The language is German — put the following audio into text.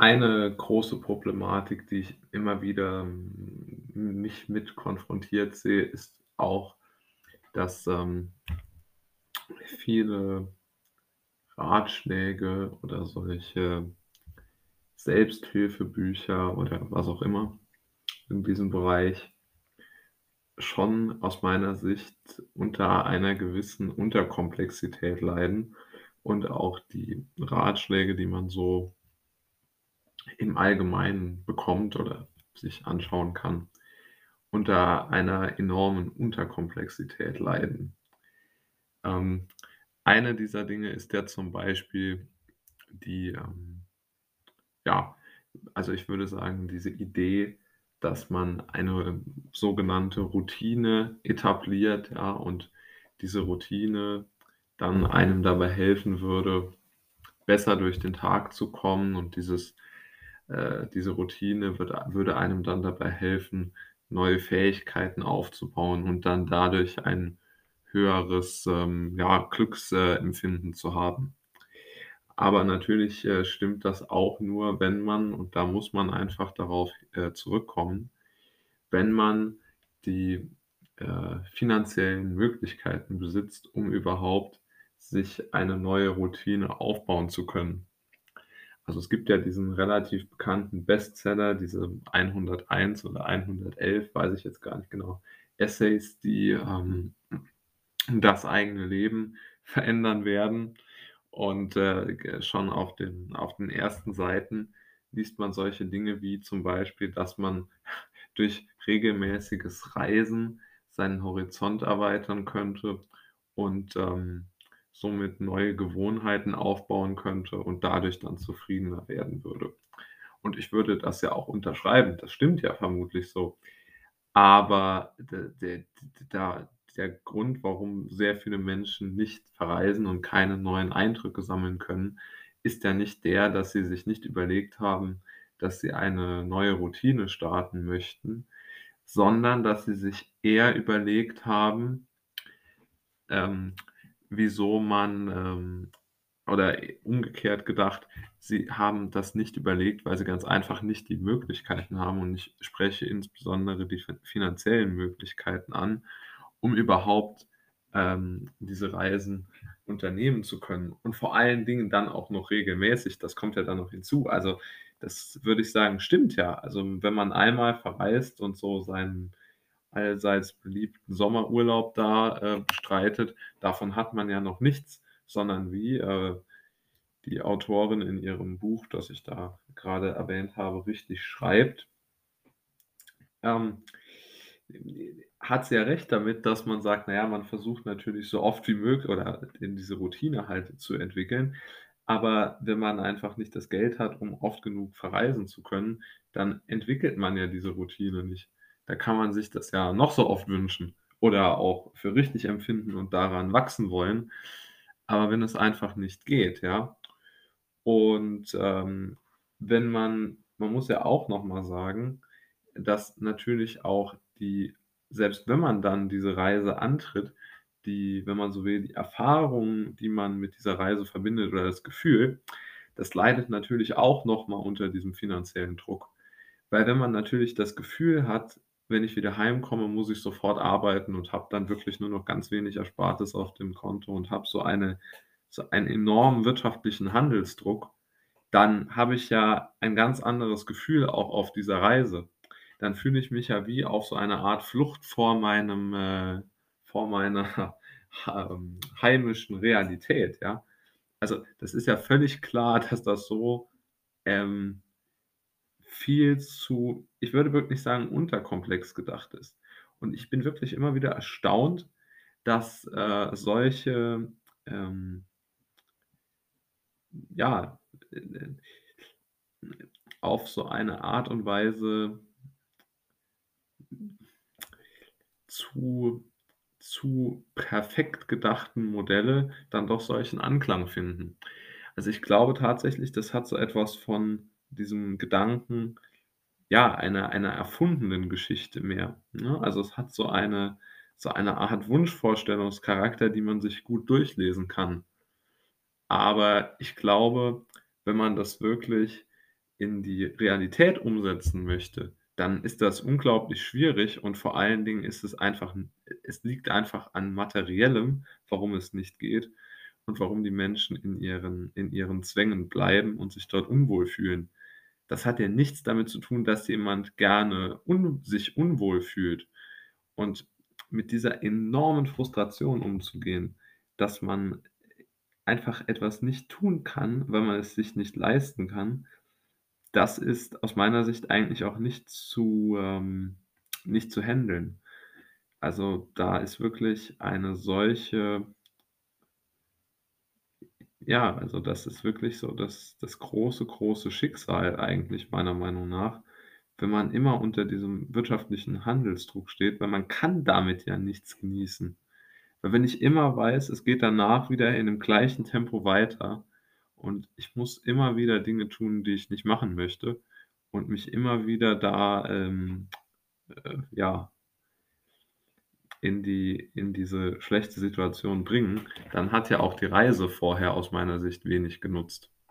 Eine große Problematik, die ich immer wieder, mich mit konfrontiert sehe, ist auch, dass, viele Ratschläge oder solche Selbsthilfebücher oder was auch immer in diesem Bereich schon aus meiner Sicht unter einer gewissen Unterkomplexität leiden und auch die Ratschläge, die man so im Allgemeinen bekommt oder sich anschauen kann, unter einer enormen Unterkomplexität leiden. Ähm, eine dieser Dinge ist ja zum Beispiel die, ja, also ich würde sagen, diese Idee, dass man eine sogenannte Routine etabliert, ja, und diese Routine dann einem dabei helfen würde, besser durch den Tag zu kommen und diese Routine würde einem dann dabei helfen, neue Fähigkeiten aufzubauen und dann dadurch ein höheres, ja, Glücksempfinden zu haben. Aber natürlich, stimmt das auch nur, wenn man und da muss man einfach darauf, zurückkommen, wenn man die, finanziellen Möglichkeiten besitzt, um überhaupt sich eine neue Routine aufbauen zu können. Also, es gibt ja diesen relativ bekannten Bestseller, diese 101 oder 111, weiß ich jetzt gar nicht genau, Essays, die, das eigene Leben verändern werden. Und, g schon auf den ersten Seiten liest man solche Dinge wie zum Beispiel, dass man durch regelmäßiges Reisen seinen Horizont erweitern könnte und, somit neue Gewohnheiten aufbauen könnte und dadurch dann zufriedener werden würde. Und ich würde das ja auch unterschreiben. Das stimmt ja vermutlich so. Aber der Grund, warum sehr viele Menschen nicht verreisen und keine neuen Eindrücke sammeln können, ist ja nicht der, dass sie sich nicht überlegt haben, dass sie eine neue Routine starten möchten, sondern dass sie sich eher überlegt haben, ähm, wieso man, oder umgekehrt gedacht, sie haben das nicht überlegt, weil sie ganz einfach nicht die Möglichkeiten haben und ich spreche insbesondere die finanziellen Möglichkeiten an, um überhaupt, diese Reisen unternehmen zu können und vor allen Dingen dann auch noch regelmäßig. Das kommt ja dann noch hinzu. Also, das würde ich sagen, stimmt ja. Also, wenn man einmal verreist und so seinen allseits beliebten Sommerurlaub da, bestreitet, davon hat man ja noch nichts, sondern wie, die Autorin in ihrem Buch, das ich da gerade erwähnt habe, richtig schreibt, ähm, hat sie ja recht damit, dass man sagt, na ja, man versucht natürlich so oft wie möglich oder in diese Routine halt zu entwickeln. Aber wenn man einfach nicht das Geld hat, um oft genug verreisen zu können, dann entwickelt man ja diese Routine nicht. Da kann man sich das ja noch so oft wünschen oder auch für richtig empfinden und daran wachsen wollen. Aber wenn es einfach nicht geht, ja, und, wenn man muss ja auch noch mal sagen, dass natürlich auch die selbst wenn man dann diese Reise antritt, die wenn man so will, die Erfahrung, die man mit dieser Reise verbindet oder das Gefühl, das leidet natürlich auch noch mal unter diesem finanziellen Druck. Weil wenn man natürlich das Gefühl hat: „Wenn ich wieder heimkomme, muss ich sofort arbeiten und habe dann wirklich nur noch ganz wenig Erspartes auf dem Konto und habe so einen enormen wirtschaftlichen Handelsdruck“, dann habe ich ja ein ganz anderes Gefühl auch auf dieser Reise. Dann fühle ich mich ja wie auf so einer Art Flucht vor meiner, heimischen Realität, ja? Also, das ist ja völlig klar, dass das so, ähm, viel zu ich würde wirklich sagen, unterkomplex gedacht ist. Und ich bin wirklich immer wieder erstaunt, dass, solche, ähm, ja, äh, auf so eine Art und Weise zu perfekt gedachten Modelle dann doch solchen Anklang finden. Also, ich glaube tatsächlich, das hat so etwas von diesem Gedanken, ja, einer erfundenen Geschichte mehr, ne? Also, es hat so eine Art Wunschvorstellungscharakter, die man sich gut durchlesen kann. Aber ich glaube, wenn man das wirklich in die Realität umsetzen möchte, dann ist das unglaublich schwierig und vor allen Dingen ist es einfach 'n es liegt einfach an Materiellem, warum es nicht geht und warum die Menschen in ihren Zwängen bleiben und sich dort unwohl fühlen. Das hat ja nichts damit zu tun, dass jemand gerne sich unwohl fühlt. Und mit dieser enormen Frustration umzugehen, dass man einfach etwas nicht tun kann, weil man es sich nicht leisten kann, das ist aus meiner Sicht eigentlich auch nicht zu handeln. Also, da ist wirklich eine solche ja, also, das ist wirklich so das große, große Schicksal eigentlich meiner Meinung nach, wenn man immer unter diesem wirtschaftlichen Handelsdruck steht, weil man kann damit ja nichts genießen. Weil wenn ich immer weiß, es geht danach wieder in dem gleichen Tempo weiter und ich muss immer wieder Dinge tun, die ich nicht machen möchte und mich immer wieder da, ja, in diese schlechte Situation bringen, dann hat ja auch die Reise vorher aus meiner Sicht wenig genutzt.